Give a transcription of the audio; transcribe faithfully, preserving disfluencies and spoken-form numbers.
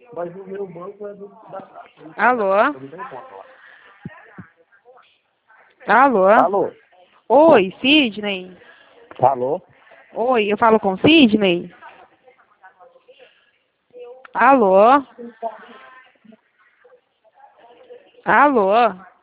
Mas o meu banco é do, da Caixa. Alô? Eu não tenho conta lá. Alô? Alô? Oi, Sidney? Alô? Oi, eu falo com Sidney? Alô? Alô?